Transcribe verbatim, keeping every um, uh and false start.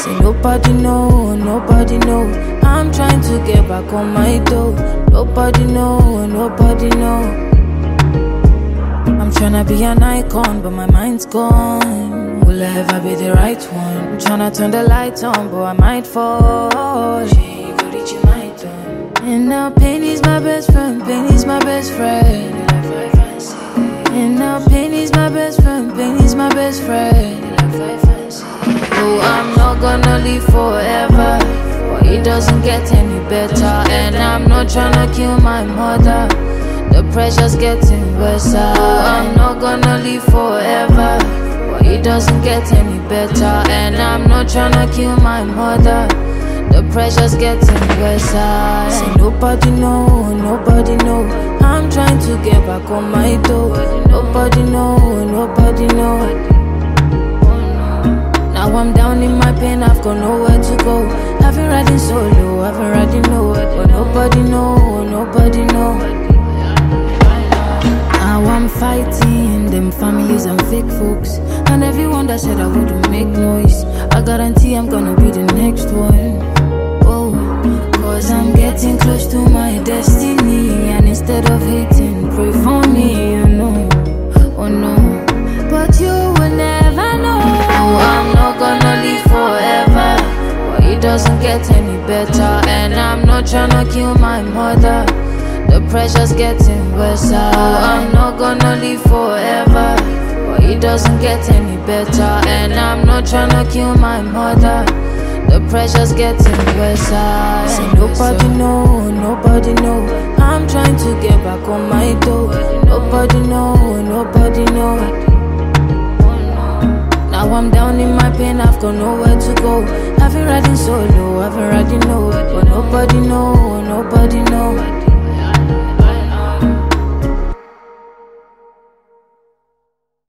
Say nobody know, nobody know. I'm trying to get back on my dough. Nobody know, nobody know. I'm tryna be an icon, but my mind's gone. Will I ever be the right one? I'm tryna turn the lights on, but I might fall. She could reach you, my turn. And now pain is my best friend, pain is my best friend. And now pain is my best friend, pain is my best friend. Oh, I'm not gonna live forever, but it doesn't get any better. And I'm not tryna kill my mother, the pressure's getting worse. Oh, I'm not gonna live forever, but it doesn't get any better. And I'm not tryna kill my mother, the pressure's getting worse. Say nobody know, nobody know. I'm trying to get back on my dough. Nobody know, nobody know. Now I'm down in my pain, I've got nowhere to go. I've been riding solo, I've been riding nowhere, but nobody know, nobody know. Now I'm fighting them families and fake folks, and everyone that said I wouldn't make noise. I guarantee I'm gonna be the next one. Oh, cause I'm getting close to my destiny, and instead of hating, pray for me, you know. Oh no, but you will never know. Oh, I'm not gonna live forever, but it doesn't get any better. And I'm not tryna kill my mother, the pressure's getting worse. Oh, I'm not gonna live forever, but it doesn't get any better. And I'm not tryna kill my mother, the pressure's getting worse. Say nobody know, nobody know. I'm trying to get back on my dough. Nobody know, nobody know. Now I'm down in my pain, I've got nowhere to go. I've been riding solo, I've been riding nowhere, but nobody know, nobody know.